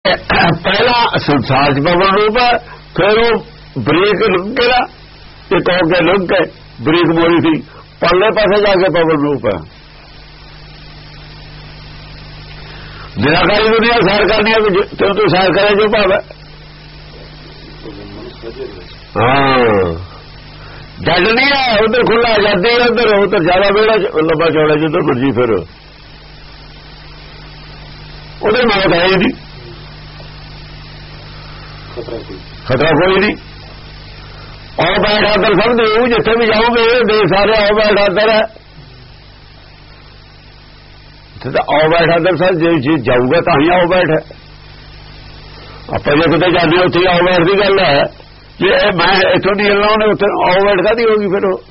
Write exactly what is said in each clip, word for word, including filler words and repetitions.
ਪਹਿਲਾਂ ਸੰਸਾਰ ਚ ਪਵਨ ਰੂਪ ਹੈ, ਫਿਰ ਉਹ ਬਰੀਕ ਲੁੱਕੇ ਦਾ ਇੱਕ ਹੋ ਕੇ ਲੁੱਕ ਕੇ ਬਰੀਕ ਮੋਰੀ ਸੀ, ਪਰਲੇ ਪਾਸੇ ਜਾ ਕੇ ਪਵਨ ਰੂਪ ਹੈ। ਨਿਰਾਕਾਰੀ ਦੁਨੀਆ ਸੈਰ ਕਰਨੀ ਹੈ ਤੇ ਤੂੰ ਸੈਰ ਕਰੇ ਜੋ ਭਾਵ ਹੈ। ਹਾਂ ਜੱਜ ਨਹੀਂ ਹੈ, ਉਧਰ ਖੁੱਲਾ ਆਜ਼ਾਦੀ ਹੈ, ਉਧਰ ਉਧਰ ਜ਼ਿਆਦਾ ਵੇੜਾ ਲੰਬਾ ਚੌੜਾ ਜਿੱਧਰ ਮਰਜੀ ਫਿਰ ਉਹਦੇ ਮੌਤ ਹੈ ਜੀ, ਖਤਰਾ ਕੋਈ ਨਹੀਂ। ਆਓ ਬੈਠ ਆਦਰ ਸਭ ਦੇ ਜਿੱਥੇ ਵੀ ਜਾਓਗੇ ਦੇ ਸਾਰੇ ਆਓ ਬੈਠ ਆਦਰ ਹੈ, ਇੱਥੇ ਤਾਂ ਆਓ ਬੈਠ ਆਦਰ ਸਭ ਜੇ ਜਾਊਗਾ ਤਾਂ ਹੀ ਆਓ ਬੈਠ ਹੈ। ਆਪਾਂ ਜੇ ਕਿਤੇ ਜਾਂਦੇ ਉੱਥੇ ਆਓ ਬੈਠ ਦੀ ਗੱਲ ਹੈ, ਜੇ ਮੈਂ ਇੱਥੋਂ ਦੀ ਗੱਲਾਂ ਉਹਨੇ ਉੱਥੇ ਆਓ ਬੈਠ ਕਾਹਦੀ ਹੋਗੀ ਫਿਰ ਉਹ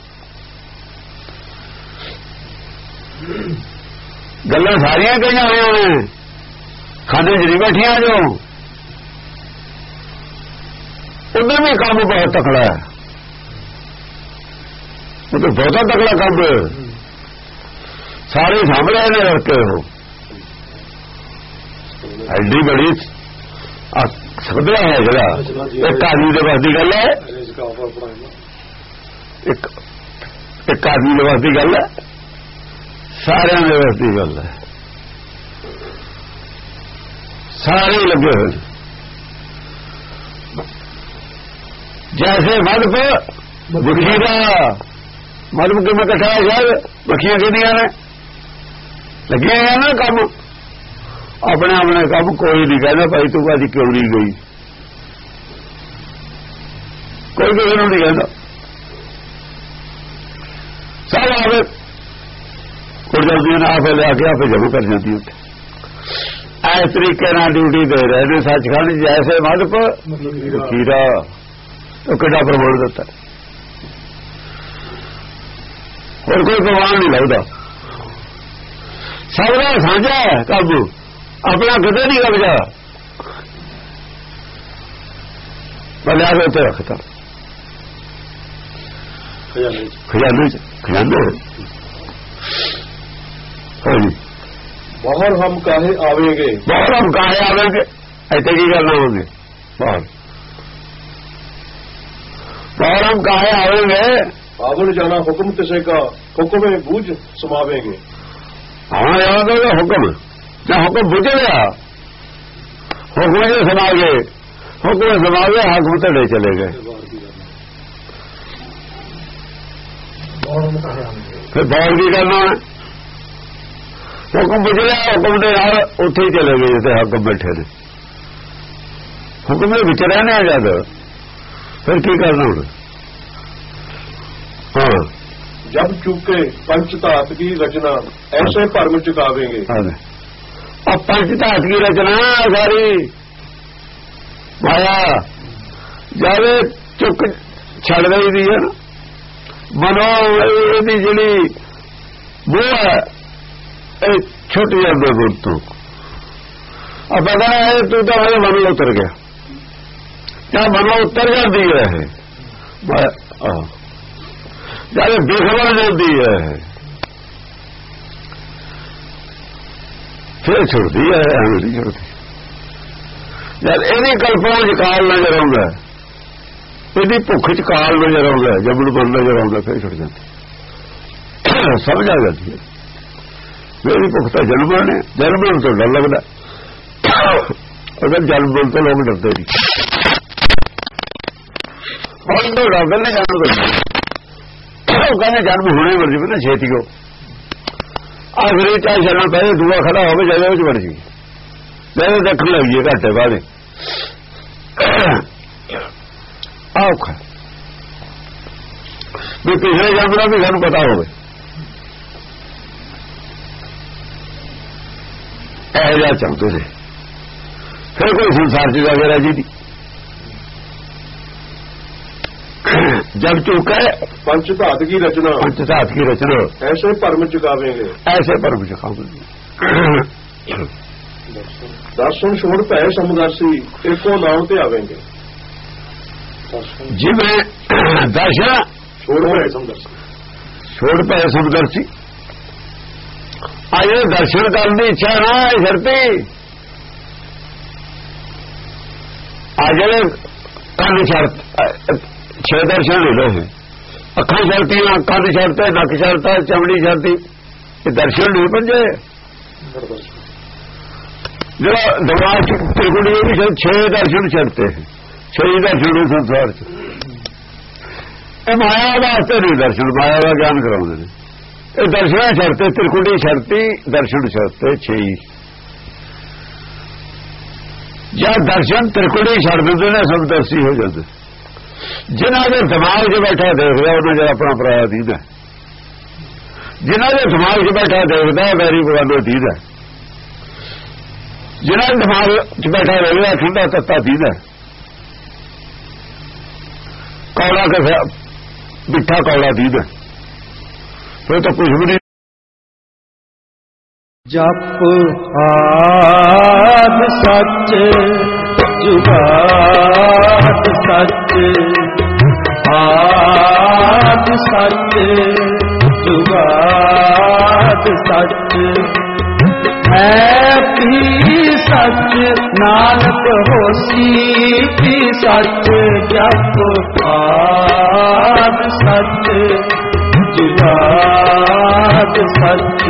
ਗੱਲਾਂ ਸਾਰੀਆਂ ਕਹੀਆਂ ਹੋਈਆਂ ਨੇ, ਖਾਂਦੇ ਚ ਨਹੀਂ ਬੈਠੀਆਂ ਜੋ। ਉਧਰ ਵੀ ਕੰਮ ਬਹੁਤ ਤਕੜਾ ਹੈ, ਉਧਰ ਬਹੁਤਾ ਤਕੜਾ ਕੰਮ ਸਾਰੇ ਸਾਹਮਣੇ ਨੇ ਰੱਖ ਕੇ ਉਹ ਐਡੀ ਬੜੀ ਸਭਿਆ ਹੈ ਜਿਹੜਾ ਇੱਕ ਆਦਮੀ ਦੇ ਬਸ ਦੀ ਗੱਲ ਹੈ, ਇੱਕ ਇੱਕ ਆਦਮੀ ਦੇ ਬਸ ਦੀ ਗੱਲ ਹੈ, ਸਾਰਿਆਂ ਦੇ ਬਸ ਦੀ ਗੱਲ ਹੈ, ਸਾਰੇ ਲੱਗੇ ਹੋਏ ਜੈਸੇ ਮਦਪ ਬੁੱਢੀ ਦਾ ਮਦਪ ਕਿਵੇਂ ਇਕੱਠਾ ਹੈ ਸ਼ਾਇਦ ਬੱਖੀਆਂ ਕਿਹਦੀਆਂ ਨੇ ਲੱਗੀਆਂ ਹੋਈਆਂ ਨਾ ਕੰਮ ਆਪਣੇ ਆਪਣੇ ਕੰਮ। ਕੋਈ ਨਹੀਂ ਕਹਿੰਦਾ ਭਾਈ ਤੂੰ ਅੱਜ ਕਿਉਂ ਨਹੀਂ ਗਈ, ਕੋਈ ਕਿਸੇ ਨੂੰ ਨਹੀਂ ਕਹਿੰਦਾ, ਸਭ ਆਵੇ ਕੁੜ ਜਾਂਦੀਆਂ ਨੇ ਆਪੇ ਲਿਆ ਕੇ ਆਪੇ ਜਮ੍ਹਾਂ ਕਰ ਜਾਂਦੀ ਉੱਥੇ। ਇਸ ਤਰੀਕੇ ਨਾਲ ਡਿਊਟੀ ਦੇ ਰਹੇ ਨੇ ਸੱਚਖੰਡ ਜੈਸੇ ਮਦਪ ਖੀਰਾ ਉਹ ਕਿੱਡਾ ਪ੍ਰਮਾਣ ਦਿੱਤਾ, ਹੋਰ ਕੋਈ ਪ੍ਰਮਾਣ ਨਹੀਂ ਲੱਗਦਾ। ਸਭ ਦਾ ਸਾਂਝਾ ਹੈ ਕਾਬੂ, ਆਪਣਾ ਕਿਤੇ ਨਹੀਂ ਕਬਜ਼ਾ, ਲਿਆ ਕੇ ਉੱਤੇ ਰੱਖਤਾ ਖਜ਼ਾਨੇ ਚ ਖਜ਼ਾਨੇ। ਹਾਂਜੀ ਬਾਹਰ ਹਮ ਕਾਹੇ ਆਵੇਂਗੇ, ਬਾਹਰ ਹਮ ਕਾਹੇ ਆਵੇਂਗੇ, ਇੱਥੇ ਕੀ ਕਰਨਾ ਹੋਗੇ ਬਾਹਰ, बाहर हम काहे आवेंगे, आवन जाना हुक्म किसे का हुक्म बूझ समावेंगे। हाँ याद होगा हुक्म जब हुक्म बुझ गया हुक्म से समा गए, हुक्म समा गए हाथ में तड़े चले गए, फिर बाहर की करना है। हुक्म बुझ गया हुक्म के नाल उत्थे ही चले गए जिसे हुक्म बैठे ने, हुक्म के विच रहने जद फिर की करना हूं। हाँ जब चूके पंचधात की रचना ऐसे भरम चुकावेंगे। अब पंचधात की रचना सारी माया जब चुक छड़ गई दी है ना, मनो यदि जी वो है छोटी जाते गुट तू अब पता है तू तो मेरे मन में उतर गया, क्या मन में उतर जाती है जब बेखबर जाती है फिर छुड़ती है, नहीं छुड़ती। जब यदि कल्पना च काल नजर आउंदा, यदि भुख च काल नजर आउंदा, जबड़पन नजर आउंदा, फिर छुड़ जाती, समझ आ जाती है मेरी भुख तो जन्मन है, जन्मन तो डर लगता, अगर जन्मन तो लोग डरते नहीं, और तो डरते नहीं जन्म तो कहने जन्म होने मर्जी में ना छेती हो आखिरी चाहे चलना पहले दूआ खड़ा हो जगह में बढ़ गई जगह देखने लगी है घंटे बाद औखा भी पिछले जन्म का भी सानू पता हो ऐसा चाहते थे, फिर कोई संसार चीज वगैरह जी नहीं। जब चूका पंचधात की रचना पंचधात की रचना ऐसे परम चुकावेंगे, ऐसे परम चुकावेंगे। दर्शन छोड़ पै समदर्शी एको नाम ते आवेंगे। जिमें दर्शन छोड़ पै समदर्शी छोड़ पै समदर्शी आए दर्शन करने की इच्छा ना धरती ਆ ਜਿਹੜੇ ਕੰਨ ਛੱਡ ਛੇ ਦਰਸ਼ਨ ਲੈ ਲੋ ਅੱਖਾਂ ਛੱਡਤੀਆਂ ਕੰਨ ਛੱਡਤੇ ਨੱਕ ਛੱਡਤਾ ਚਮੜੀ ਛੱਡਤੀ ਇਹ ਦਰਸ਼ਨ ਨਹੀਂ ਪੰਜੇ ਜਿਹੜਾ ਦਿਮਾਗ ਤਿਰਕੁੜੀ ਵੀ ਛੇ ਦਰਸ਼ਨ ਛੱਡਤੇ ਛੇ ਦਰਸ਼ਨ ਸੰਸਾਰ ਚ ਇਹ ਮਾਇਆ ਵਾਸਤੇ ਨਹੀਂ ਦਰਸ਼ਨ ਮਾਇਆ ਦਾ ਗਿਆਨ ਕਰਾਉਂਦੇ ਨੇ ਇਹ ਦਰਸ਼ਨ ਛੱਡਤੇ ਤਿਰਕੁੜੀ ਛੱਡਤੀ ਦਰਸ਼ਨ ਛੱਡਤੇ ਛੇ ਜਾਂ ਦਰਸ਼ਨ ਤਿਰਕੁੜੀ ਛੱਡ ਦਿੰਦੇ ਨੇ ਸਭ ਦਰਸ਼ੀ ਹੋ ਜਾਂਦੇ ਜਿਨ੍ਹਾਂ ਦੇ ਦਿਮਾਗ 'ਚ ਬੈਠਾ ਦੇਖਦਾ ਉਹਨਾਂ ਜਿਹੜਾ ਆਪਣਾ ਪਰਾਇਆ ਦੀਦਾ ਜਿਨ੍ਹਾਂ ਦੇ ਦਿਮਾਗ 'ਚ ਬੈਠਾ ਦੇਖਦਾ ਵੈਰੀ ਬਗਾਨਾ ਦੀਦਾ ਜਿਨ੍ਹਾਂ ਦੇ ਦਿਮਾਗ 'ਚ ਬੈਠਾ ਦੇਖਦਾ ਠੰਡਾ ਤੱਤਾ ਦੀਦਾ ਕੌੜਾ ਕਸਾ ਮਿੱਠਾ ਕੌੜਾ ਦੀਦਾ ਫਿਰ ਤਾਂ ਕੁਝ ਵੀ ਨਹੀਂ ਜਪ ਆਦ ਸੱਚ ਜੁਗਾਦ ਸੱਚ ਆਦ ਸੱਚ ਜੁਗਾਦ ਸੱਚ ਹੈ ਪੀ ਸੱਚ ਨਾਨਕ ਹੋਸੀ ਪੀ ਸੱਚ ਜਪ ਆਦ ਸੱਚ ਜੁਗਾਦ ਸੱਚ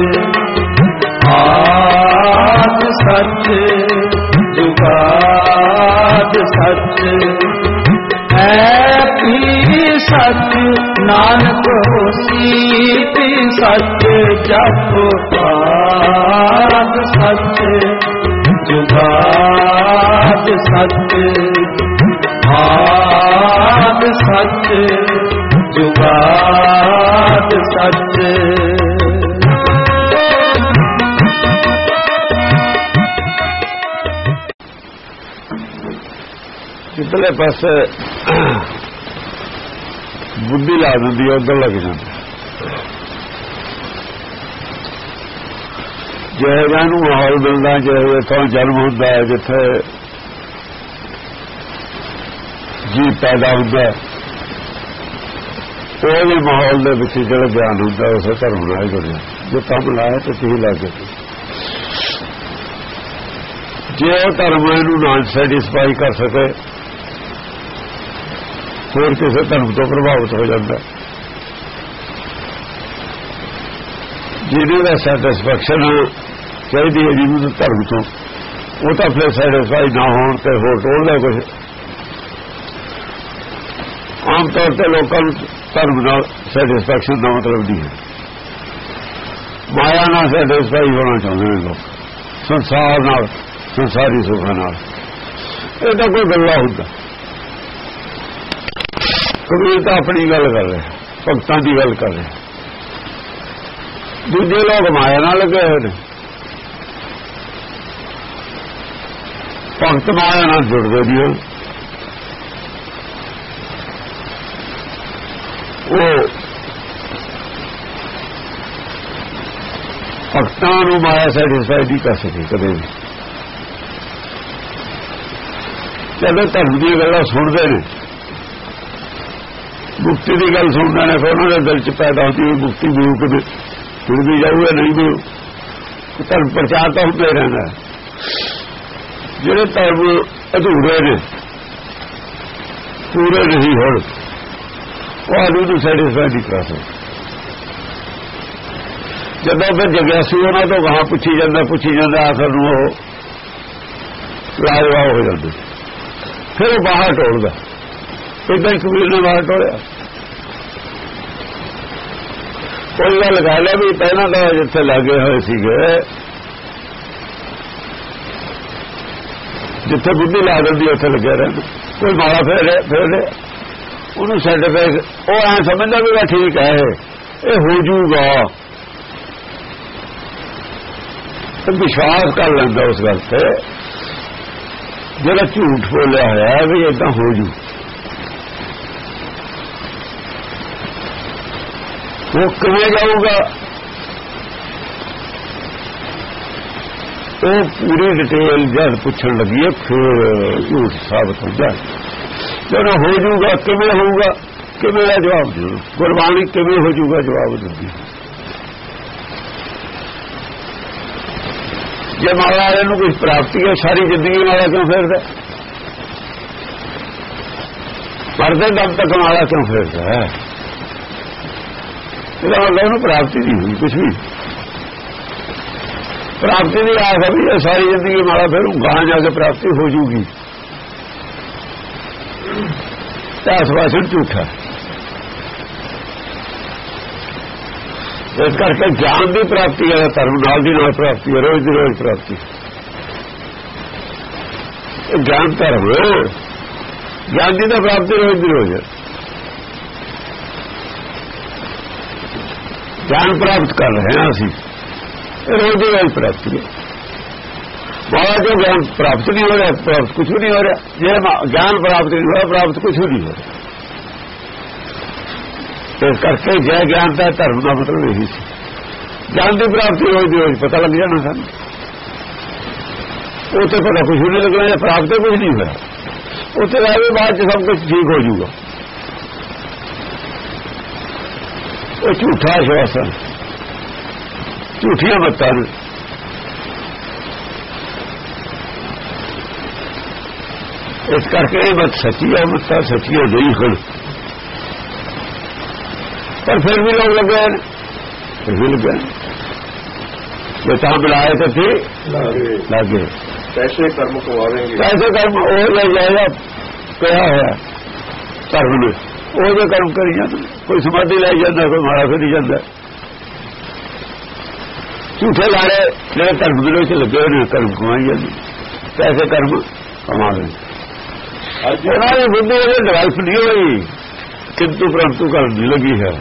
ਆਦ ਸੱਚ ਜੁਗਾਦ ਸੱਚ ਹੈ ਪੀ ਸੱਚ ਨਾਨਕ ਹੋਸੀ ਪੀ ਸੱਚ ਜਪ ਆਦ ਸੱਚ ਜੁਗਾਦ ਸੱਚ ਆਦ ਸੱਚ ਜੁਗਾਦ ਸੱਚ ਜਿੱਧਰਲੇ ਪਾਸੇ ਬੁੱਧੀ ਲਾ ਦਿੰਦੀ ਉੱਧਰ ਲੱਗ ਜਾਂਦਾ ਜਿਹੜਾ ਨੂੰ ਮਾਹੌਲ ਮਿਲਦਾ ਜਿਹੇ ਤੋਂ ਜਨਮ ਹੁੰਦਾ ਹੈ ਜਿੱਥੇ ਜੀ ਪੈਦਾ ਹੁੰਦਾ ਉਹਦੇ ਮਾਹੌਲ ਦੇ ਵਿੱਚ ਜਿਹੜਾ ਗਿਆਨ ਹੁੰਦਾ ਉਸੇ ਧਰਮ ਨਾਲ ਜੁੜਿਆ ਜੇ ਕੰਮ ਲਾਇਆ ਤਾਂ ਤੁਸੀਂ ਲਾ ਕੇ ਜੇ ਉਹ ਧਰਮ ਇਹਨੂੰ ਨਾ ਸੈਟੀਸਫਾਈ ਕਰ ਸਕੇ ਹੋਰ ਕਿਸੇ ਧਰਮ ਤੋਂ ਪ੍ਰਭਾਵਿਤ ਹੋ ਜਾਂਦਾ ਜਿਹਦੇ ਦਾ ਸੈਟੀਸਫੈਕਸ਼ਨ ਚਾਹੀਦੀ ਹੈ ਜਿਹਨੂੰ ਧਰਮ ਤੋਂ ਉਹ ਤਾਂ ਫਿਰ ਸੈਟੀਸਫਾਈ ਨਾ ਹੋਣ ਤੇ ਹੋਰ ਟੋਲਦਾ ਕੁਝ ਆਮ ਤੌਰ ਤੇ ਲੋਕਾਂ ਨੂੰ ਧਰਮ ਨਾਲ ਸੈਟੀਸਫੈਕਸ਼ਨ ਦਾ ਮਤਲਬ ਨਹੀਂ ਹੈ ਮਾਇਆ ਨਾਲ ਸੈਟੀਸਫਾਈ ਹੋਣਾ ਚਾਹੁੰਦੇ ਨੇ ਲੋਕ ਸੰਸਾਰ ਨਾਲ ਸੰਸਾਰੀ ਸੁੱਖਾਂ ਨਾਲ ਇਹ ਤਾਂ ਕੋਈ ਗੱਲਾਂ ਹੁੰਦਾ ਕਬੀਰ ਤਾਂ ਆਪਣੀ ਗੱਲ ਕਰ ਰਿਹਾ ਭਗਤਾਂ ਦੀ ਗੱਲ ਕਰ ਰਿਹਾ ਦੂਜੇ ਲੋਕ ਮਾਇਆ ਨਾਲ ਲੱਗੇ ਹੋਏ ਨੇ ਭਗਤ ਮਾਇਆ ਨਾਲ ਜੁੜਦੇ ਨਹੀਂ ਉਹ ਭਗਤਾਂ ਨੂੰ ਮਾਇਆ ਸੈਟੀਸਫਾਈ ਨਹੀਂ ਕਰ ਸਕੇ ਕਦੇ ਵੀ ਜਦੋਂ ਧਰਮ ਦੀਆਂ ਗੱਲਾਂ ਸੁਣਦੇ ਨੇ ਮੁਕਤੀ ਦੀ ਗੱਲ ਸੁਣਦੇ ਨੇ ਫਿਰ ਉਹਨਾਂ ਦੇ ਦਿਲ ਚ ਪੈਦਾ ਹੁੰਦੀ ਹੈ ਮੁਕਤੀ ਮਿਲੂ ਕਿਵੇਂ ਮਿਲਦੀ ਜਾਊਗਾ ਨਹੀਂ ਮਿਲੂ ਧਰਮ ਪ੍ਰਚਾਰ ਤਾਂ ਹੁੰਦੇ ਰਹਿੰਦਾ ਜਿਹੜੇ ਧਰਮ ਅਧੂਰੇ ਨੇ ਪੂਰੇ ਨਹੀਂ ਹੋਣ ਉਹ ਆਦਮੀ ਨੂੰ ਸੈਟੀਸਫਾਈ ਨਹੀਂ ਕਰ ਸਕਦੇ ਜਦੋਂ ਫਿਰ ਜਗਿਆਸੂ ਉਹਨਾਂ ਤੋਂ ਗਾਹਾਂ ਪੁੱਛੀ ਜਾਂਦਾ ਪੁੱਛੀ ਜਾਂਦਾ ਆਖਰ ਨੂੰ ਉਹ ਲਾਜਵਾਬ ਹੋ ਜਾਂਦੇ ਫਿਰ ਉਹ ਬਾਹਰ ਟੋਲਦਾ ਇਦਾਂ ਹੀ ਕਬੀਰ ਨੇ ਬਾਹਰ ਟੋਲਿਆ ਕੋਈ ਗੱਲ ਕਰ ਲਿਆ ਵੀ ਪਹਿਲਾਂ ਤਾਂ ਜਿੱਥੇ ਲੱਗੇ ਹੋਏ ਸੀਗੇ ਜਿੱਥੇ ਬੁੱਧੀ ਲਾ ਦਿੰਦੀ ਉੱਥੇ ਲੱਗਿਆ ਰਹਿੰਦਾ ਕੋਈ ਮਾੜਾ ਫੇਰ ਫੇਰ ਉਹਨੂੰ ਸਰਟੀਫਿਕੇਟ ਉਹ ਐਂ ਸਮਝਦਾ ਵੀ ਉਹ ਠੀਕ ਹੈ ਇਹ ਹੋ ਜੂਗਾ ਵਿਸ਼ਵਾਸ ਕਰ ਲੈਂਦਾ ਉਸ ਗੱਲ ਤੇ ਜਿਹੜਾ ਝੂਠ ਬੋਲਿਆ ਹੋਇਆ ਵੀ ਏਦਾਂ ਹੋ ਜੂ ਉਹ ਕਿਵੇਂ ਜਾਊਗਾ ਉਹ ਪੂਰੀ ਡਿਟੇਲ ਜਦ ਪੁੱਛਣ ਲੱਗੀ ਹੈ ਫਿਰ ਝੂਠ ਸਾਬਤ ਹੋ ਜਾਏ ਜਦੋਂ ਹੋ ਜੂਗਾ ਕਿਵੇਂ ਹੋਊਗਾ ਕਿਵੇਂ ਦਾ ਜਵਾਬ ਦਿਓ ਗੁਰਬਾਣੀ ਕਿਵੇਂ ਹੋ ਜੂਗਾ ਜਵਾਬ ਦਿੰਦੀ ਜੇ ਮਾਇਆ ਨੂੰ ਕੋਈ ਪ੍ਰਾਪਤੀ ਹੈ ਸਾਰੀ ਜ਼ਿੰਦਗੀ ਮਾਇਆ ਕਿਉਂ ਫਿਰਦਾ ਮਰਦੇ ਦਮ ਤੱਕ ਮਾਲਾ ਕਿਉਂ ਫੇਰਦਾ ਹੈ? ਇਹਦਾ ਮਤਲਬ ਉਹਨੂੰ ਪ੍ਰਾਪਤੀ ਨਹੀਂ ਹੋਈ ਕੁਛ ਵੀ। ਪ੍ਰਾਪਤੀ ਦੀ ਆਸ ਹੈ ਵੀ ਸਾਰੀ ਜ਼ਿੰਦਗੀ ਮਾਲਾ ਫੇਰੂ, ਗਾਂ ਜਾ ਕੇ ਪ੍ਰਾਪਤੀ ਹੋ ਜੂਗੀ। ਇਸ ਵਾਸਤੇ ਝੂਠਾ। ਇਸ ਕਰਕੇ ਗਿਆਨ ਦੀ ਪ੍ਰਾਪਤੀ ਹੈ, ਧਰਮ ਨਾਲ ਦੀ ਨਾਲ ਪ੍ਰਾਪਤੀ ਹੈ, ਰੋਜ਼ ਦੀ ਰੋਜ਼ ਪ੍ਰਾਪਤੀ। ਇਹ ਗਿਆਨ ਧਰਮ, ਗਿਆਨ ਦੀ ਤਾਂ ਪ੍ਰਾਪਤੀ ਰੋਜ਼ ਦੀ ਰੋਜ਼ ਹੈ। ਗਿਆਨ ਪ੍ਰਾਪਤ ਕਰ ਰਹੇ ਹਾਂ ਅਸੀਂ, ਇਹ ਰੋਜ਼ ਦੀ ਰੋਜ਼ ਪ੍ਰਾਪਤੀ ਹੈ। ਬਾਹਰ ਜੋ ਗਿਆਨ ਪ੍ਰਾਪਤ ਨਹੀਂ ਹੋ ਰਿਹਾ, ਪ੍ਰਾਪਤ ਕੁਛ ਵੀ ਨਹੀਂ ਹੋ ਰਿਹਾ। ਜੇ ਗਿਆਨ ਪ੍ਰਾਪਤ ਨਹੀਂ ਹੋਇਆ, ਪ੍ਰਾਪਤ ਕੁਛ ਵੀ ਨਹੀਂ ਹੋ ਰਿਹਾ। ਇਸ ਕਰਕੇ ਜੈ ਗਿਆਨ ਦਾ ਧਰਮ ਦਾ ਮਤਲਬ ਇਹੀ ਸੀ। ਗਿਆਨ ਦੀ ਪ੍ਰਾਪਤੀ ਰੋਜ਼ ਦੀ ਰੋਜ਼ ਪਤਾ ਲੱਗ ਜਾਣਾ ਸਾਨੂੰ। ਉੱਥੇ ਪਤਾ ਕੁਛ ਨਹੀਂ ਲੱਗਣਾ, ਜਾਂ ਪ੍ਰਾਪਤ ਕੁਛ ਨਹੀਂ ਹੋਇਆ। ਉੱਥੇ ਰਹਿ ਕੇ ਬਾਅਦ ਚ ਸਭ ਕੁਛ ਠੀਕ ਹੋ ਜਾਊਗਾ। ਉਹ ਝੂਠਾ ਆਸ਼ਵਾਸਨ, ਝੂਠੀਆਂ ਮੱਤਾਂ ਨੇ। ਇਸ ਕਰਕੇ ਇਹ ਮਤ ਸੱਚੀ ਹੈ, ਮੱਤਾਂ ਸੱਚੀਆਂ ਨਹੀਂ ਹਨ। ਪਰ ਫਿਰ ਵੀ ਲੋਕ ਲੱਗੇ ਨੇ, ਫਿਰ ਵੀ ਲੱਗੇ ਜੇ ਤਾਂ ਬੁਲਾਏ ਤਾਂ ਥੇ ਲਾਗੇ ਪੈਸੇ ਕਰਮ ਕਮਾਵੇਂਗੇ। ਪੈਸੇ ਕਰਮ ਉਹ ਲੈ ਜਾਏਗਾ ਕਿਹਾ ਹੋਇਆ ਧਰਮ ਨੇ, ਉਹ ਜੇ ਕਰਮ ਕਰੀ ਜਾਂਦਾ। ਕੋਈ ਸਮਾਧੀ ਲੈ ਜਾਂਦਾ, ਕੋਈ ਮਾਰਾ ਫੇਰੀ ਜਾਂਦਾ। ਝੂਠੇ ਲਾੜੇ ਜਿਹੜੇ ਧਰਮ ਦੇ ਵਿੱਚ ਲੱਗੇ ਹੋਏ ਨੇ, ਕਰਮ ਕਮਾਈ ਜਾਂਦੇ, ਪੈਸੇ ਕਰਮ ਕਮਾਵੇ। ਉਹਨਾਂ ਦੀ ਬੁੱਧੀ ਉਹਦੇ ਡਿਵੈਲਪ ਨਹੀਂ ਹੋਈ, ਕਿੰਤੂ ਪ੍ਰੰਤੂ ਕਰਨ ਨਹੀਂ ਲੱਗੀ ਹੈ।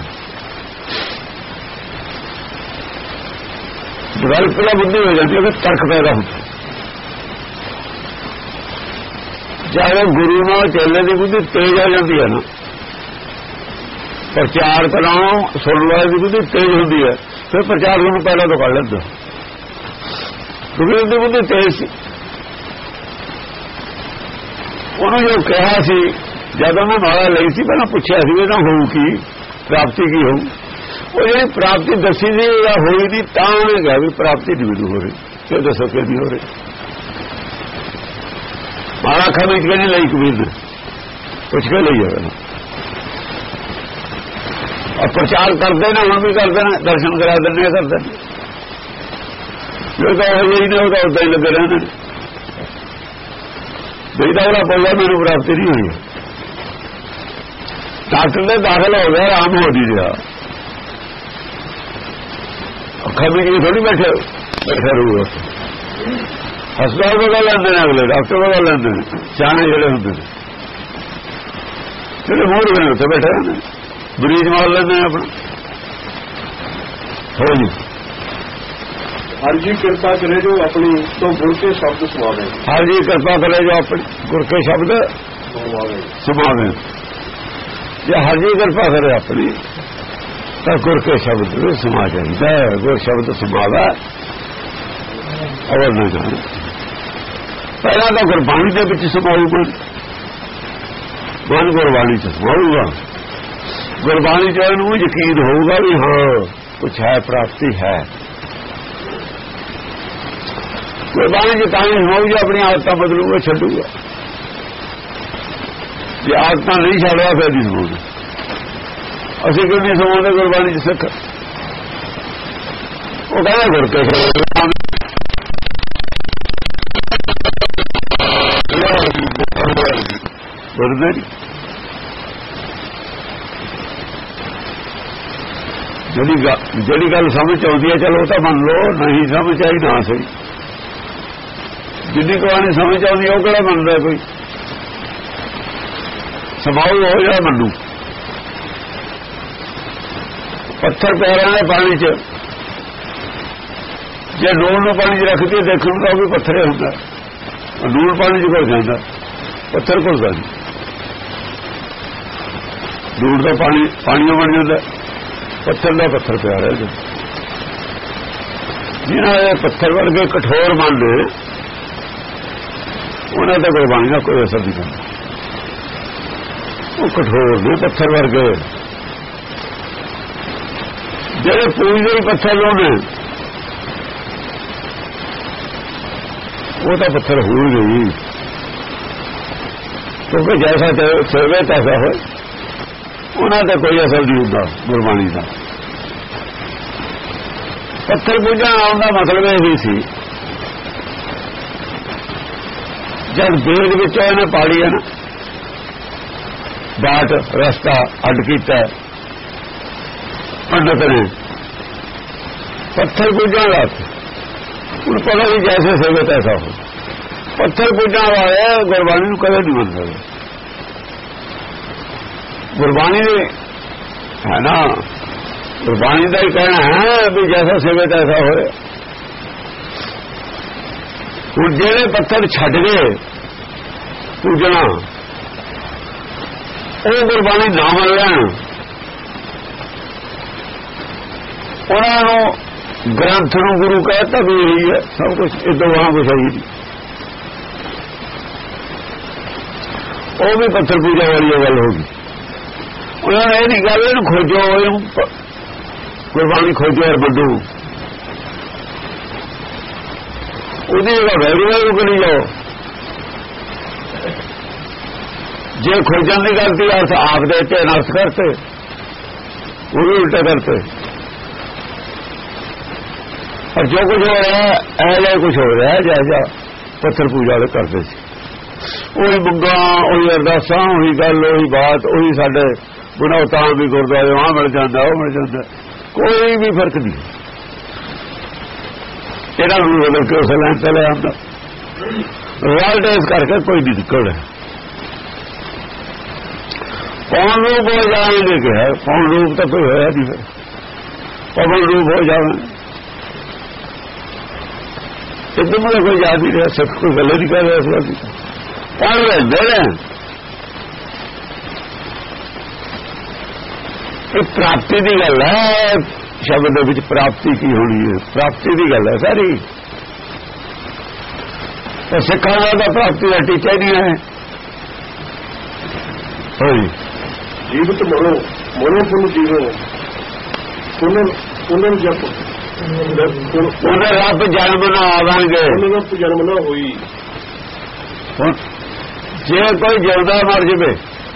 ਡਿਵੈਲਪ ਦਾ ਬੁੱਧੀ ਹੋ ਜਾਂਦੀ ਹੈ, ਤਰਕ ਪੈਦਾ ਹੁੰਦਾ। ਜਦੋਂ ਗੁਰੂ ਨਾਲ ਚੇਲੇ ਦੀ ਬੁੱਧੀ ਤੇਜ਼ ਆ ਜਾਂਦੀ ਹੈ ਨਾ, ਪ੍ਰਚਾਰ ਕਰਾਉ ਸੁਣਨ ਵਾਲੇ ਦੀ ਬੁੱਧੀ ਤੇਜ਼ ਹੁੰਦੀ ਹੈ, ਫਿਰ ਪ੍ਰਚਾਰ ਨੂੰ ਪਹਿਲਾਂ ਤੋਂ ਕਰ ਲੈਂਦਾ। ਗੁਰੂ ਦੀ ਬੁੱਧੀ ਤੇਜ਼ ਸੀ। ਉਹਨੂੰ ਜੋ ਕਿਹਾ ਸੀ, ਜਦ ਉਹਨੇ ਮਾਲਾ ਲਈ ਸੀ, ਪਹਿਲਾਂ ਪੁੱਛਿਆ ਸੀ ਇਹਦਾ ਹੋਊ ਕੀ, ਪ੍ਰਾਪਤੀ ਕੀ ਹੋਊ। ਉਹ ਜਿਹੜੀ ਪ੍ਰਾਪਤੀ ਦੱਸੀ ਸੀ ਜਾਂ ਹੋਈ ਦੀ, ਤਾਂ ਉਹਨੇ ਕਿਹਾ ਵੀ ਪ੍ਰਾਪਤੀ ਨਹੀਂ ਮੈਨੂੰ ਹੋ ਰਹੀ। ਕਿਉਂ ਦੱਸੋ ਕਿ ਨਹੀਂ ਹੋ ਰਹੀ? ਮਾਲਾ ਖਾਣੇ ਚ ਨਹੀਂ ਲਈ ਕਬੀਰ ਨੇ, ਪੁੱਛ ਕੇ ਲਈ ਜਾਵੇ। और प्रचार करते ना, हम भी करते ना, दर्शन करा देने करते जो तो यही नहीं होता, उदा ही लगे रहने। बेटा बोला मेरी प्राप्ति नहीं हुई। डॉक्टर ने दाखिल हो गया, आराम हो नहीं रहा। खाने के लिए थोड़ी बैठे बैठे रहो। हस्पताल बदल लेंगे अगले, डॉक्टर बदल लेंगे, सियाने जड़े होंगे जो मूड बने उत्थे बैठे रहने, मरीज मार लेंगे अपना। हो जी हर जी कृपा करे जो अपनी तो गुर के शब्द सुनावे। हर जी कृपा करे जो अपनी गुर के शब्द सुनावे। जे हर जी कृपा करे अपनी तो गुर के शब्द सुना चाहिए। गुर शब्द सुनावा और न जाने पहला तो गुरबाणी के विच समाऊगा, मन गुरबाणी च समाऊगा। गुरबाणी च इहनूं यकीन होगा भी हाँ कुछ है, प्राप्ति है। गुरबाणी च तां ही समाऊ जो अपनी आदत बदलूगा, छड्डूगा। जे आदत नहीं छड्डदा फिर नहीं समाऊगा। असीं क्यों नहीं समाउंदे गुरबाणी च सिख? वो कहंदा गुर के गुरदे ਜਿਹੜੀ ਜਿਹੜੀ ਗੱਲ ਸਮਝ ਆਉਂਦੀ ਹੈ ਚਲੋ ਉਹ ਤਾਂ ਮੰਨ ਲਓ, ਨਹੀਂ ਸਮਝ ਆਈ ਨਾ ਸਹੀ। ਜਿੰਨੀ ਕਹਾਣੀ ਸਮਝ ਆਉਂਦੀ ਉਹ ਕਿਹੜਾ ਮੰਨਦਾ ਕੋਈ? ਸਮਾਉ ਹੋ ਜਾ ਮੰਨੂ। ਪੱਥਰ ਪੈਰਾਂ ਦੇ ਪਾਣੀ 'ਚ ਜੇ ਨੂਣ ਨੂੰ ਪਾਣੀ 'ਚ ਰੱਖਦੀ ਦੇਖਣ ਤਾਂ ਉਹ ਵੀ ਪੱਥਰ ਹੀ ਹੁੰਦਾ। ਨੂਣ ਪਾਣੀ 'ਚ ਘੁਲ ਜਾਂਦਾ, ਪੱਥਰ ਘੁਲਦਾ ਨਹੀਂ। ਨੂਣ ਦਾ ਪਾਣੀ ਪਾਣੀਓ ਬਣ ਜਾਂਦਾ, पत्थर का पत्थर प्यार है। जिन्होंने पत्थर वर्गे कठोर मन ने उन्हें तो गुरबाणी का कोई असर नहीं करता। वो कठोर ने पत्थर वर्गे, जेडे पूजते पत्थर लोग वो तो पत्थर हो गई। ਕਿਉਂਕਿ ਜੈਸਾ ਸੇਵੇ ਤੈਸਾ ਹੋਏ, ਉਹਨਾਂ ਤੇ ਕੋਈ ਅਸਰ ਨਹੀਂ ਹੁੰਦਾ ਗੁਰਬਾਣੀ ਦਾ। ਪੱਥਰ ਪੂਜਣ ਆਉਣ ਦਾ ਮਤਲਬ ਇਹ ਹੀ ਸੀ, ਜਦ ਵੇਦ ਵਿੱਚੋਂ ਇਹਨੇ ਪਾੜੀ ਹੈ ਨਾ ਬਾਟ ਰਸਤਾ ਅੱਡ ਕੀਤਾ ਪੰਡਤ ਨੇ ਪੱਥਰ ਪੂਜਣ ਦਾ, ਹੁਣ ਪਤਾ ਵੀ ਜੈਸੇ ਸੇਵੇ ਤੈਸਾ ਹੋ। ਪੱਥਰ ਪੂਜਣ ਵਾਲੇ ਗੁਰਬਾਣੀ ਨੂੰ ਕਦੇ ਨਹੀਂ ਮੰਨ ਸਕਦੇ। ਗੁਰਬਾਣੀ ਹੈ ਨਾ, ਗੁਰਬਾਣੀ ਦਾ ਹੀ ਕਹਿਣਾ ਹੈ ਵੀ ਜੈਸਾ ਸੇਵੇ ਤੈਸਾ ਹੋਏ। ਹੁਣ ਜਿਹੜੇ ਪੱਥਰ ਛੱਡ ਗਏ ਪੂਜਣਾ, ਉਹ ਗੁਰਬਾਣੀ ਨਾ ਮੰਨ ਲੈਣ, ਉਹਨਾਂ ਨੂੰ ਗ੍ਰੰਥ ਨੂੰ ਗੁਰੂ ਕਹਿਤਾ ਵੀ ਇਹੀ ਹੈ ਸਭ ਕੁਛ, ਇਦੋਂ ਵਹਾਂ ਕੁਛ ਹੈ ਹੀ। ਉਹ ਵੀ ਪੱਥਰ ਪੂਜਾ ਵਾਲੀ ਗੱਲ ਹੋ ਗਈ। ਉਹਨਾਂ ਨੇ ਇਹ ਨਹੀਂ ਗੱਲ ਇਹਨੂੰ ਖੋਜੋ, ਇਹਨੂੰ ਗੁਰਬਾਣੀ ਖੋਜੋ ਯਾਰ ਵੱਡੂ, ਉਹਦੀ ਜਗ੍ਹਾ ਵੈਰੂ ਨੂੰ ਕਰੀ ਜਾਓ। ਜੇ ਖੋਜਣ ਦੀ ਗਲਤੀ ਅਰਥ ਆਪ ਦੇ ਤੇ ਅਨਰਥ ਕਰਤੇ, ਉਹ ਵੀ ਉਲਟਾ ਕਰਤੇ। और जो कुछ हो रहा है ऐसा कुछ हो रहा है जैसा पत्थर पूजा वाले करते थे। वही मंगा, वही अरदासां, वही गल, वही बात, वही साडे बनौतां भी गुरद्वारे वहां मिल जाता, वो मिल जाता, कोई भी फर्क नहीं। इन्हां नूं बदल के उस लाइन ते ले आंदा, रिजल्ट इस करके कोई नहीं निकल रहा। पवन रूप हो जाएंगे कि है, पवन रूप तो कोई होया नहीं, फिर पवन रूप हो जाए एकदम में कोई याद नहीं रहा, सब कोई गले नहीं कर रहा इस बात की। पढ़ रहे दे रहे ये प्राप्ति की गल है, शब्द विच प्राप्ति की होनी है, प्राप्ति की गल है सारी। तो सिखा का प्राप्ति का टीचा नहीं है। जीवित मरो, मरो पुन जीवो, पुनर्जप पुनरप जन्म न आवेंगे, पुनरप जन्म न होई। जे कोई जिंदा मर जाए,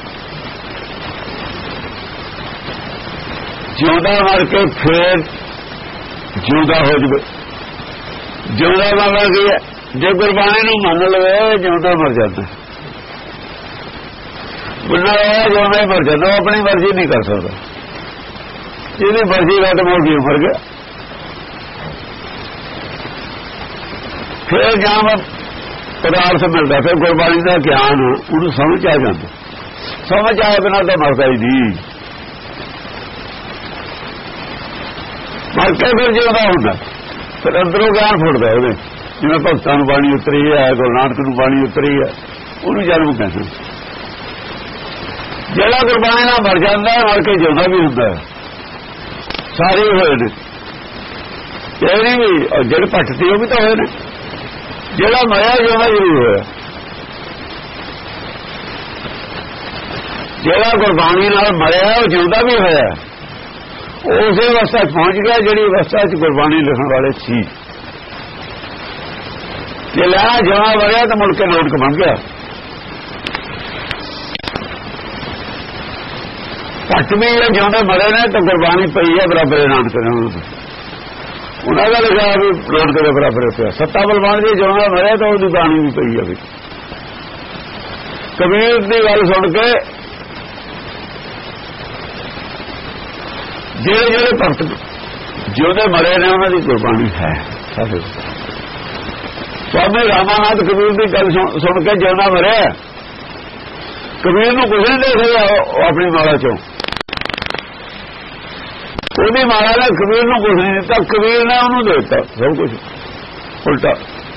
जिंदा मर के फिर जिंदा हो जाए, जिंदा मर गया जे गुरबाणी नूं मन लवे जिंदा मर जाता, बुढ़ा होया जिंदा ही मर जाता, वो अपनी मर्जी नहीं कर सकता, जिहदी मर्जी खत्म हो गई मर गया। फिर जहाँ पदार्थ मिलता, फिर गुरबाणी का ज्ञान उन्हें समझ आ जाता, समझ आए बिना तो मरता ही नहीं, मर के फिर जिंदा होता, फिर अंदरों ज्ञान फुटता है। जिवें भगतां नूं बाणी उतरी है, गुरु नानक नूं बाणी उतरी है, उन्हें जन्म कहते। जिहड़ा गुरबाणी नाल मर जाता है मर के जिंदा भी होता है, सारे होए ने, ये नहीं भी जिहड़े भटती वो भी तो होए ने, ਜਿਹੜਾ ਮਰਿਆ ਜਿਉਂਦਾ ਜ਼ਰੂਰ ਹੋਇਆ। ਜਿਹੜਾ ਗੁਰਬਾਣੀ ਨਾਲ ਮਰਿਆ ਉਹ ਜਿਉਂਦਾ ਵੀ ਹੋਇਆ, ਉਸੇ ਅਵਸਥਾ ਪਹੁੰਚ ਗਿਆ ਜਿਹੜੀ ਅਵਸਥਾ ਚ ਗੁਰਬਾਣੀ ਲਿਖਣ ਵਾਲੇ ਸੀ। ਜੇ ਲਾ ਜਿਉਂਦਾ ਮਰਿਆ ਤਾਂ ਮੁੜ ਕੇ ਨਾਨਕ ਬਣ ਗਿਆ। ਘੱਟ ਵੀ ਜਿਉਂਦਾ ਮਰੇ ਨੇ ਤਾਂ ਗੁਰਬਾਣੀ ਪਈ ਹੈ ਬਰਾਬਰ ਨਾਨਕ ਦੇ, ਉਹਨਾਂ ਦਾ ਲਿਖਿਆ ਵੀ ਨਾਨਕ ਦੇ ਬਰਾਬਰ ਪਿਆ। ਸੱਤਾ ਬਲਵਾਨ ਜੀ ਜਿਉਂਦਾ ਮਰਿਆ ਤਾਂ ਉਹਦੀ ਬਾਣੀ ਵੀ ਪਈ ਹੈ। ਕਬੀਰ ਦੀ ਗੱਲ ਸੁਣ ਕੇ ਜਿਹੜੇ ਜਿਹੜੇ ਭਗਤ ਜਿਉਂਦੇ ਮਰੇ ਨੇ ਉਹਨਾਂ ਦੀ ਗੁਰਬਾਣੀ ਹੈ ਸਾਡੇ। ਸਵਾਮੀ ਰਾਮਾਨੰਦ ਕਬੀਰ ਦੀ ਗੱਲ ਸੁਣ ਕੇ ਜਿਉਂਦਾ ਮਰਿਆ, ਕਬੀਰ ਨੂੰ ਕੁਝ ਨਹੀਂ ਦੇ ਸਕਿਆ ਉਹ ਆਪਣੀ ਮਾਲਾ ਚੋਂ, ਉਹਦੀ ਮਾਲਾ ਨੇ ਕਬੀਰ ਨੂੰ ਕੁਝ ਨਹੀਂ ਦਿੱਤਾ, ਕਬੀਰ ਨੇ ਉਹਨੂੰ ਦੇ ਦਿੱਤਾ ਸਭ ਕੁਝ ਉਲਟਾ।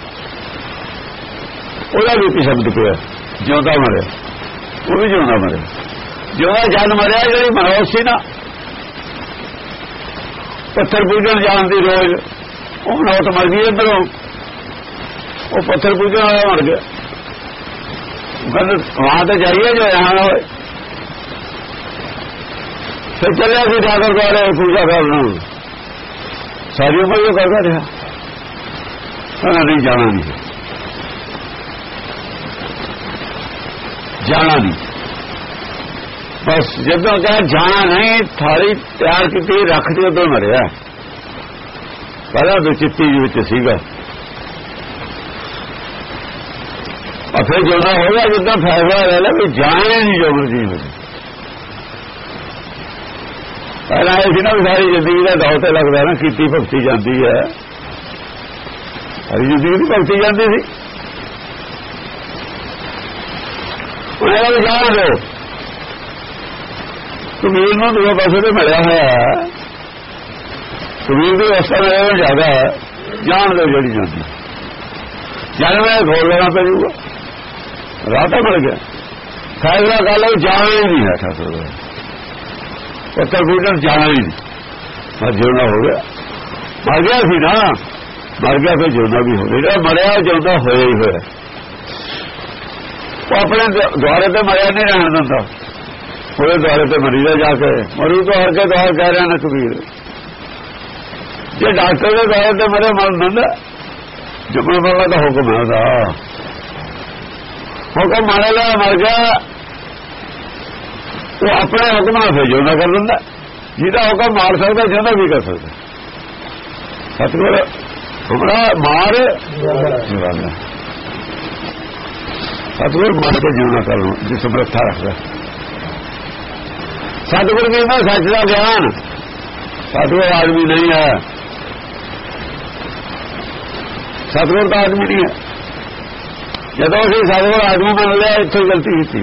ਉਹਦਾ ਵੀ ਸ਼ਬਦ ਪਿਆ ਜਿਉਂਦਾ ਮਰਿਆ, ਉਹ ਵੀ ਜਿਉਂਦਾ ਮਰਿਆ। ਜਿਉਂਦਾ ਜਦ ਮਰਿਆ ਜਿਹੜੀ ਮਨੋਜ ਸੀ ਨਾ ਪੱਥਰ ਪੂਜਣ ਜਾਣ ਦੀ ਰੋਜ਼, ਉਹ ਮਨੋਤ ਮਰ ਗਈ ਇੱਧਰੋਂ, ਉਹ ਪੱਥਰ ਪੂਜਣ ਵਾਲਾ ਮਰ ਗਿਆ। ਕਹਿੰਦੇ ਵਹਾਂ ਤੇ ਜਾਈਏ ਜੋ यहाँ ਹੋਏ। फिर चलिया सी जाकर जा रहे पूजा करना, सारी उम्र ये करता रहा, नहीं जाना नहीं। ਜਾਣਾ ਨਹੀਂ। ਬਸ ਜਦੋਂ ਕਹੇ ਜਾਣਾ ਨਹੀਂ, ਥਾਲੀ ਤਿਆਰ ਕੀਤੀ ਰੱਖਦੀ ਉਦੋਂ ਮਰਿਆ। ਪਹਿਲਾਂ ਤਾਂ ਚਿੱਤੀ ਵਿੱਚ ਸੀਗਾ, और फिर जो ना होगा जितना फैसला ले ला भी जाए नहीं जो मर्जी हो। पहला ऐसी ना सारी जिंदगी का दौर तो लगता ना कीती भगती जाती है, सारी जिंदगी की भगती जाती थी। उन्हें भी जान दो, कबीर में दूसरे पासे तो मिलया है, कबीर की अवस्था में ज्यादा है, जान दो जड़ी जाती जन में खोल लेना पेगा, राह तो मिल गया। फैसला कर लो जाना ही नहीं है ठाकुर, पत्थर फूटन जाना ही नहीं, बस जितना हो गया। मर गया सी ना, मर गया फिर जितना भी हो गया, मरिया जितना होया ही होया। वो अपने द्वारे पे मरिया नहीं रहने देता, पूरे द्वारे पे मरी जा जाके, मरू तो हर के द्वार कह रहे हैं कबीर। जे डॉक्टर के द्वारे पे मरे मर दिंदा, जुम्मन वाला का हुक्म है था, हुक्म माने ला मर गया, वो अपने हुक्म से जिंदा कर दिंदा, जिहदा हुक्म मार सकता जिंदा भी कर सकता। सतगुर हमारा मार सतगुर मार के जिंदा कर लो जिस समर्था रखता। सतगुर की ना सच का ज्ञान, सतगुर आदमी नहीं है, सतगुर का आदमी नहीं है। जदों असीं सतगुर आदमी बन लिया इत्थे गलती की।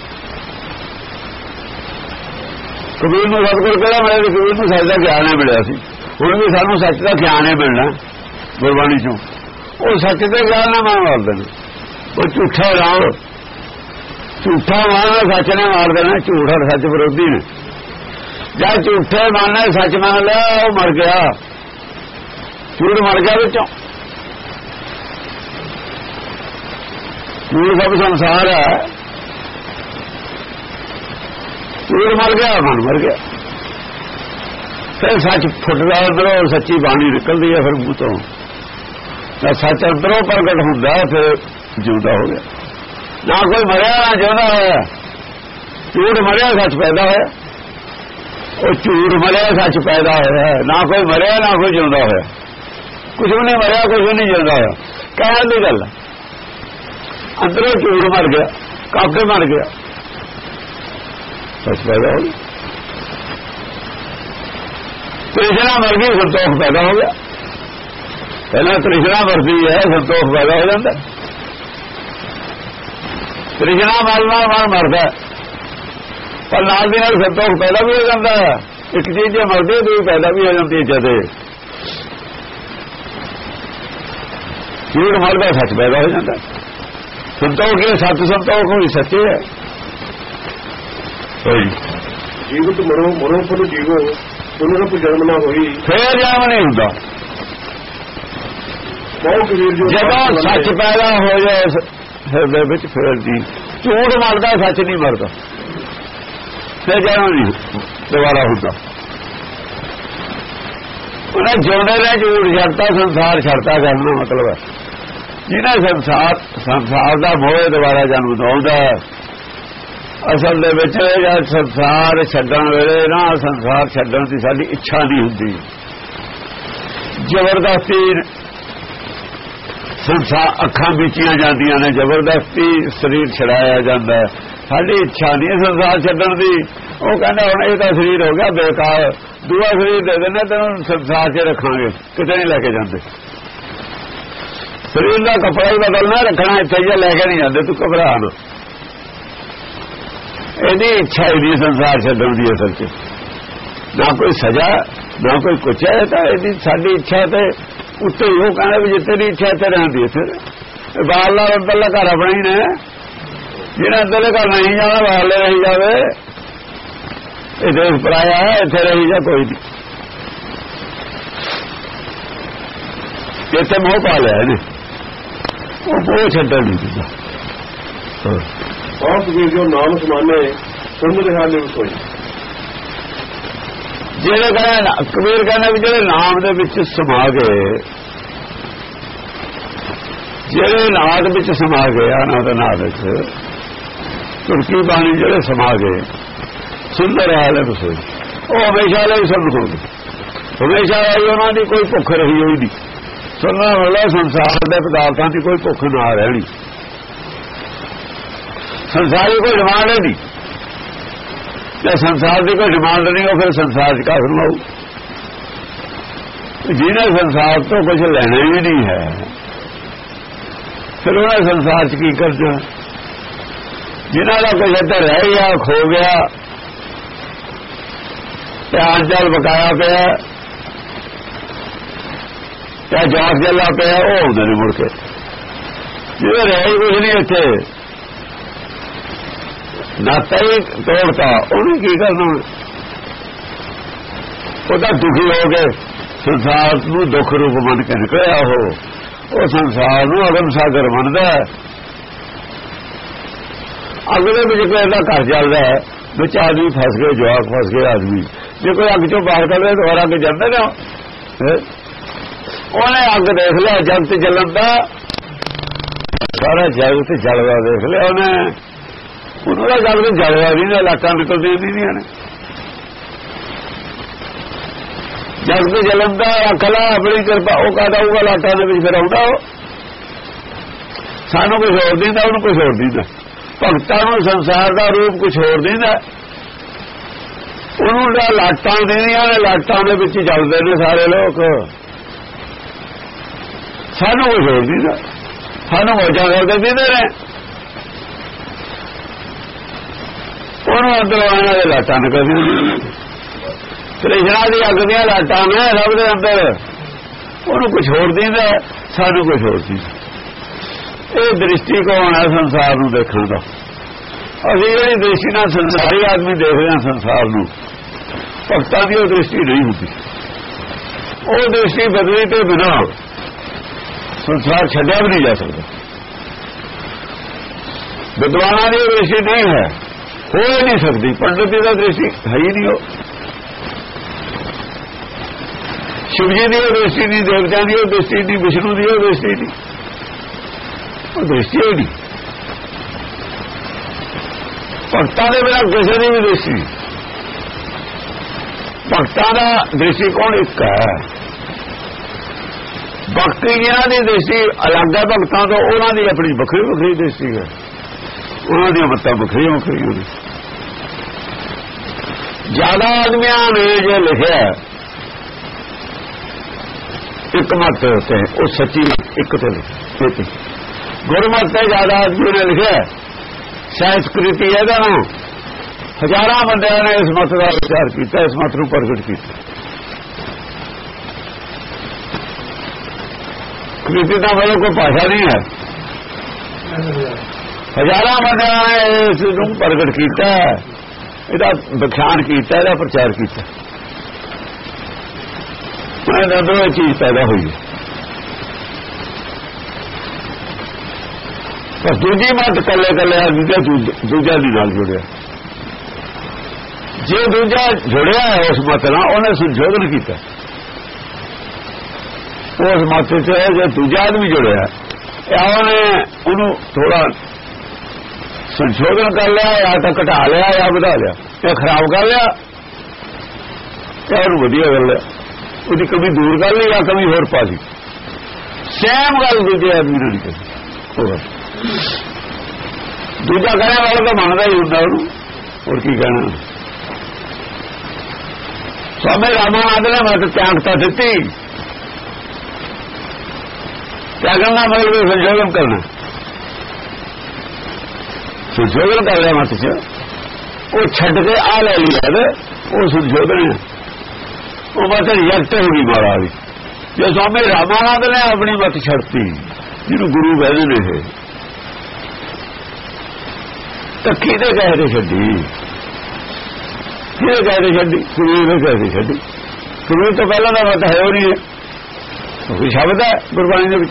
कबीर नूं सतगुर कहड़ा मिले, कबीर नूं सच का ज्ञान ही मिलिया सी। हुण भी सानूं सच का ज्ञान ही मिलना गुरबाणी चों। वो सच के ज्ञान ना मार मारदे ने, वो झूठा राम झूठा मारना सच ने मार देना, झूठ और सच विरोधी ने। जब झूठे मारना सच मान लिया वो मर गया, झूठ मर गया विचों। झूठ सब संसार है, झूठ मर गया मन मर गया। फिर सच फुटदा अंदरों, सच्ची बाणी निकलती है फिर मूँह तो, सच अंदरों प्रगट होंदा फिर जिंदा हो गया। ना कोई मरिया ना जिंदा होया, झूठ मरिया सच पैदा होया, और झूठ मरिया सच पैदा होया। ना कोई मरिया ना कोई जिंदा होया, कुछ भी नहीं मरिया कुछ भी नहीं जिंदा होया। कहने की गल अंदरों झूठ मर गया, काफे मर गया, सच पैदा हो गया। तृष्णा मर गई, संतोष पैदा हो गया। पहला तृष्णा मरती है, संतोष पैदा हो जाता। तृष्णा मरना मन मरता है, पर नाल दी नाल संतोष पैदा भी हो जाता है। एक चीज जो मरती है दूसरी पैदा भी हो जाती है। जदे झूठ मरता सच पैदा हो जाता है। संतोष के सत संतोष कोई सच्चे है। जीवित मरो मरो फिर जीवो, पुनः जन्म ना होई, फिर जन्म नहीं होता। जब सच पैदा हो जाए हृदय विच फिर जी झूठ मरदा सच नहीं मरदा, फिर जन्म नहीं दोबारा होता। उन्हें जिंदे ने झूठ छड़ता, संसार छड़ता करना मतलब है। जिन्हें संसार संसार का मोह दोबारा जन्म दौंदा, असल दे विच जद संसार छड्डण वेले ना, संसार छड्डण की साडी इच्छा नहीं हुंदी, जबरदस्ती संसार अखां बीचियां जांदियां ने, जबरदस्ती शरीर छड़ाया जाता है। साडी इच्छा नहीं संसार छड्डण दी। वो कहंदे हुण इह तां शरीर हो गया बेकार, दूआ शरीर दे देने तैनूं संसार च रखांगे, किते नहीं लैके जांदे। शरीर का कपड़ा ही बदलना, रखना इत्थे ही लैके नहीं जाते, तू घबरा ना। इहदी इच्छा ही नहीं संसार छड्डण दी असल च, ना कोई सजा ना कोई कुछ है। तो इहदी साडी इच्छा ते उत्ते ही, वो कहना भी जिते दी इच्छा ते रहंदी इत्थे। बाहरला अंदरला घर अपना ही ने, जिहड़ा अंदरले घर नहीं जाना बाहरले रही जावे। ये देश पराया है, इत्थे रही जा कोई नहीं। इत्थे मोह पा लिया इहने, वो मोह छड्डण नहीं दिंदा। और कबीर जो नाम समाने सुन रहा ने कोई जेड़े कहना, कबीर कहना भी जेड़े नाम दे विच समा गए, जेड़े नाद विच समा गए, अनाद नाद विच ਤੁਰਕੀ ਬਾਣੀ ਜਿਹੜੇ ਸਮਾ ਗਏ ਸੁੰਦਰ ਹਾਲ ਹੈ ਬਸੋਈ, ਉਹ ਹਮੇਸ਼ਾ ਲਈ ਸੁਣ ਹੋਣਗੇ, ਹਮੇਸ਼ਾ ਲਈ ਉਹਨਾਂ ਦੀ ਕੋਈ ਭੁੱਖ ਰਹੀ ਹੋਈ ਨਹੀਂ। ਸੁਣਨਾ ਵਾਲਾ ਸੰਸਾਰ ਦੇ ਪਦਾਰਥਾਂ ਦੀ ਕੋਈ ਭੁੱਖ ਨਾ ਰਹਿਣੀ, ਸੰਸਾਰੀ ਕੋਈ ਡਿਮਾਂਡ ਨਹੀਂ, ਜੇ ਸੰਸਾਰ ਦੀ ਕੋਈ ਡਿਮਾਂਡ ਨਹੀਂ ਉਹ ਫਿਰ ਸੰਸਾਰ 'ਚ ਕਾਹਨੂੰ ਆਊ। ਜਿਹਨੇ ਸੰਸਾਰ ਤੋਂ ਕੁਝ ਲੈਣਾ ਹੀ ਨਹੀਂ ਹੈ ਫਿਰ ਉਹਨੇ ਸੰਸਾਰ 'ਚ ਕੀ ਕਰਨਾ। ਜਿਹਨਾਂ ਦਾ ਕੁਝ ਇੱਧਰ ਰਹਿ ਗਿਆ, ਖੋ ਗਿਆ, ਧਿਆਨ ਚੱਲ ਬਕਾਇਆ ਪਿਆ ਜਾਂ ਜਾਗ ਜਲਾ ਪਿਆ, ਉਹ ਆਉਂਦੇ ਨੇ ਮੁੜ ਕੇ। ਜਿਹਦੇ ਰਹਿ ਹੀ ਕੁਝ ਨਹੀਂ ਇੱਥੇ, ਨਾਤਾ ਹੀ ਤੋੜਤਾ, ਉਹਨੇ ਕੀ ਕਰਨਾ। ਉਹਦਾ ਦੁਖੀ ਹੋ ਕੇ ਸੰਸਾਰ ਨੂੰ ਦੁੱਖ ਰੂਪ ਮੰਨ ਕੇ ਨਿਕਲਿਆ ਉਹ ਉਹ ਸੰਸਾਰ ਨੂੰ ਅਗਮ ਸਾਗਰ ਮੰਨਦਾ। ਅਗਲੇ ਵਿੱਚ ਕੋਈ ਇਹਦਾ ਘਰ ਚੱਲਦਾ ਹੈ, ਵਿੱਚ ਆਦਮੀ ਫਸ ਗਏ, ਜਵਾਕ ਫਸ ਗਏ ਆਦਮੀ, ਜੇ ਕੋਈ ਅੱਗ ਚੋਂ ਬਾਹਰ ਕੱਢਦੇ ਦੁਬਾਰਾ ਅੱਗੇ ਜਾਂਦੇ ਨਾ, ਉਹਨੇ ਅੱਗ ਦੇਖ ਲਿਆ ਜਗਤ ਜਲਣ ਦਾ, ਸਾਰਾ ਜਗਤ ਜਲਦਾ ਦੇਖ ਲਿਆ ਉਹਨੇ, ਉਹਨਾਂ ਦਾ ਜਗਤ ਜਲਦਾ ਨਹੀਂ, ਲਾਟਾਂ ਨਿਕਲਦੀਆਂ ਨਹੀਂ ਨੇ, ਜਗਤ ਜਲਣ ਦਾ ਅਕਲਾ ਆਪਣੀ ਕਿਰਪਾ ਉਹ ਕਹਦਾ ਹੋਊਗਾ ਲਾਟਾਂ ਦੇ ਵਿੱਚ ਫਿਰ ਆਉਂਦਾ। ਉਹ ਸਾਨੂੰ ਕੁਛ ਹੋਰ ਦਿੰਦਾ, ਉਹਨੂੰ ਕੁਛ ਹੋਰ ਦਿੰਦਾ। ਭਗਤਾਂ ਨੂੰ ਸੰਸਾਰ ਦਾ ਰੂਪ ਕੁਛ ਹੋਰ ਦਿੰਦਾ, ਉਹਨੂੰ ਦਾ ਲਾਟਾਂ ਦੇਣੀਆਂ ਨੇ, ਲਾਟਾਂ ਦੇ ਵਿੱਚ ਜਲਦੇ ਨੇ ਸਾਰੇ ਲੋਕ। ਸਾਨੂੰ ਕੁਛ ਹੋਰ ਦਿੰਦਾ, ਸਾਨੂੰ ਮੌਜਾਂ ਕਰਦੇ ਦਿੰਦੇ ਨੇ, ਉਹਨੂੰ ਅੰਦਰੋਂ ਆਉਣ ਦੇ ਲਾਟਾਂ ਨਿਕਲਦੀਆਂ। ਕ੍ਰਿਸ਼ਨਾ ਦੀ ਅੱਗ ਦੀਆਂ ਲਾਟਾਂ ਨੇ ਸਭ ਦੇ ਅੰਦਰ, ਉਹਨੂੰ ਕੁਛ ਹੋਰ ਦਿੰਦਾ, ਸਾਨੂੰ ਕੁਛ ਹੋਰ ਦਿੰਦਾ। ਇਹ ਦ੍ਰਿਸ਼ਟੀਕੋਣ ਹੈ ਸੰਸਾਰ ਨੂੰ ਦੇਖਣ ਦਾ। ਅਸੀਂ ਜਿਹੜੀ ਦ੍ਰਿਸ਼ਟੀ ਨਾਲ ਸੰਸਾਰੀ ਆਦਮੀ ਦੇਖਦੇ ਹਾਂ ਸੰਸਾਰ ਨੂੰ, ਭਗਤਾਂ ਦੀ ਉਹ ਦ੍ਰਿਸ਼ਟੀ ਨਹੀਂ ਹੁੰਦੀ। ਉਹ ਦ੍ਰਿਸ਼ਟੀ ਬਦਲੀ ਤੋਂ ਬਿਨਾਂ ਸੰਸਾਰ ਛੱਡਿਆ ਵੀ ਨਹੀਂ ਜਾ ਸਕਦਾ। ਵਿਦਵਾਨਾਂ ਦੀ ਦ੍ਰਿਸ਼ਟੀ ਨਹੀਂ ਹੈ, ਹੋ ਹੀ ਨਹੀਂ ਸਕਦੀ। ਪੰਡਤ ਦੀ ਤਾਂ ਦ੍ਰਿਸ਼ਟੀ ਹੈ ਹੀ ਨਹੀਂ। ਉਹ ਸ਼ਿਵ ਜੀ ਦੀ ਉਹ ਦ੍ਰਿਸ਼ਟੀ ਨਹੀਂ, ਦੇਵਤਿਆਂ ਦੀ ਉਹ ਦ੍ਰਿਸ਼ਟੀ ਨਹੀਂ, ਵਿਸ਼ਨੂੰ ਦੀ ਉਹ ਦ੍ਰਿਸ਼ਟੀ ਨਹੀਂ, ਉਹ ਦ੍ਰਿਸ਼ਟੀ ਹੀ ਨਹੀਂ। ਭਗਤਾਂ ਦੇ ਬਿਨਾਂ ਕਿਸੇ ਦੀ ਵੀ ਦ੍ਰਿਸ਼ਟੀ, ਭਗਤਾਂ ਦਾ ਦ੍ਰਿਸ਼ਟੀਕੋਣ ਇੱਕ ਹੈ। ਭਗਤੀ ਜਿਹਨਾਂ ਦੀ ਦ੍ਰਿਸ਼ਟੀ ਅਲੱਗ ਹੈ ਭਗਤਾਂ ਤੋਂ, ਉਹਨਾਂ ਦੀ ਆਪਣੀ ਵੱਖਰੀ ਵੱਖਰੀ ਦ੍ਰਿਸ਼ਟੀ ਹੈ, ਉਹਨਾਂ ਦੀਆਂ ਮੱਤਾਂ ਵੱਖਰੀਆਂ ਵੱਖਰੀਆਂ ਨੇ। ਜ਼ਿਆਦਾ ਆਦਮੀਆਂ ਨੇ ਜੇ ਲਿਖਿਆ ਇੱਕ ਮਤ ਤੇ ਉਹ ਸੱਚੀ ਇੱਕ ਤੇ ਲਿਖੀ, ਗੁਰਮਤਿ ਤੇ ਜ਼ਿਆਦਾ ਆਦਮੀ ਨੇ ਲਿਖਿਆ ਸੰਸਕ੍ਰਿਤੀ ਇਹਦਾ ਨਾਮ। ਹਜ਼ਾਰਾਂ ਬੰਦਿਆਂ ਨੇ ਇਸ ਮਤ ਦਾ ਵਿਚਾਰ ਕੀਤਾ, ਇਸ ਮਤ ਨੂੰ ਪ੍ਰਗਟ ਕੀਤਾ। ਕ੍ਰਿਤੀ ਦਾ ਮਤਲਬ ਕੋਈ ਭਾਸ਼ਾ ਨਹੀਂ ਹੈ। ਹਜ਼ਾਰਾਂ ਬੰਦਿਆਂ ਨੇ ਇਸ ਨੂੰ ਪ੍ਰਗਟ ਕੀਤਾ, ਇਹਦਾ ਵਿਖਿਆਨ ਕੀਤਾ, ਇਹਦਾ ਪ੍ਰਚਾਰ ਕੀਤਾ। ਉਹਨੇ ਅੰਦਰੋਂ ਇਹ ਚੀਜ਼ ਪੈਦਾ ਹੋਈ ਹੈ। ਪਰ ਦੂਜੀ ਮਤ ਕੱਲੇ ਕੱਲੇ ਦੂਜਾ ਦੂਜਾ ਦੀ ਨਾਲ ਜੁੜਿਆ। ਜੇ ਦੂਜਾ ਜੁੜਿਆ ਹੈ ਉਸ ਮਤ ਨਾਲ, ਉਹਨੇ ਸੰਸ਼ੋਧਨ ਕੀਤਾ ਉਸ ਮਤ ਚ। ਜੇ ਦੂਜਾ ਆਦਮੀ ਜੁੜਿਆ ਉਹਨੇ ਉਹਨੂੰ ਥੋੜਾ ਸੰਸ਼ੋਧਨ ਕਰ ਲਿਆ, ਜਾਂ ਤਾਂ ਘਟਾ ਲਿਆ ਜਾਂ ਵਧਾ ਲਿਆ, ਜਾਂ ਖਰਾਬ ਕਰ ਲਿਆ ਜਾਂ ਉਹਨੂੰ ਵਧੀਆ ਕਰ ਲਿਆ, ਉਹਦੀ ਕਮੀ ਦੂਰ ਕਰ ਲਈ ਜਾਂ ਕਮੀ ਹੋਰ ਪਾ ਲਈ। ਸੇਮ ਗੱਲ ਦੂਜੇ ਆਦਮੀ ਨਾਲ ਨਹੀਂ ਕਰਦੀ। ਦੂਜਾ ਕਹਿਣ ਵਾਲਾ ਤਾਂ ਮੰਨਦਾ ਹੀ ਹੁੰਦਾ ਉਹਨੂੰ, ਹੋਰ ਕੀ ਕਹਿਣਾ। ਸਵਾਮੀ ਰਾਮਾਨੰਦ ਨੇ ਮਤ ਤਿਆਗਤਾ ਦਿੱਤੀ। ਤਿਆਗਣ ਦਾ ਮਤਲਬ ਸੰਸ਼ੋਧਨ ਕਰਨਾ, ਸੰਸ਼ੋਧਨ ਕਰ ਲਿਆ ਮਤ ਚ, ਉਹ ਛੱਡ ਕੇ ਆ ਲੈ ਲਿਆ, ਉਹ ਸੰਸ਼ੋਧਨ ਹੈ। ਉਹ ਮਤ ਰਿਜੈਕਟ ਹੋ ਗਈ ਮਾਰਾ ਵੀ। ਜੇ ਸਵਾਮੀ ਰਾਮਾਨੰਦ ਨੇ ਆਪਣੀ ਮਤ ਛੱਡਤੀ, ਜਿਹਨੂੰ ਗੁਰੂ ਕਹਿੰਦੇ ਨੇ, ਇਹ ਤਾਂ ਕਿਹਦੇ ਕਹੇ ਤੇ ਛੱਡੀ, ਕਿਹਦੇ ਕਹੇ ਤੇ ਛੱਡੀ, ਕਬੀਰ ਦੇ ਕਹੇ ਤੇ ਛੱਡੀ। ਕਬੀਰ ਤੋਂ ਪਹਿਲਾਂ ਦਾ ਮਤ ਹੈ ਉਹ ਨਹੀਂ ਹੈ, ਉਹ ਸ਼ਬਦ ਹੈ ਗੁਰਬਾਣੀ ਦੇ ਵਿੱਚ,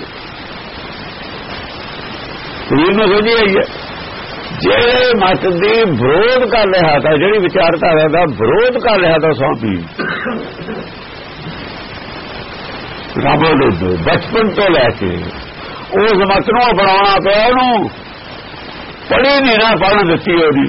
ਕਬੀਰ ਨੂੰ ਸੋਝੀ ਆਈ ਹੈ। ਜਿਹੜੇ ਮਤ ਦੀ ਵਿਰੋਧ ਕਰ ਰਿਹਾ ਤਾਂ, ਜਿਹੜੀ ਵਿਚਾਰਧਾਰਾ ਦਾ ਵਿਰੋਧ ਕਰ ਰਿਹਾ ਤਾਂ ਸਵਾਮੀ ਰਾਮਾਨੰਦ ਬਚਪਨ ਤੋਂ ਲੈ ਕੇ ਉਸ ਮਤ ਨੂੰ ਅਪਣਾਉਣਾ ਪਿਆ ਉਹਨੂੰ। ਪੜ੍ਹੀ ਨਹੀਂ ਨਾ ਪੜ੍ਹਨ ਦਿੱਤੀ ਉਹਦੀ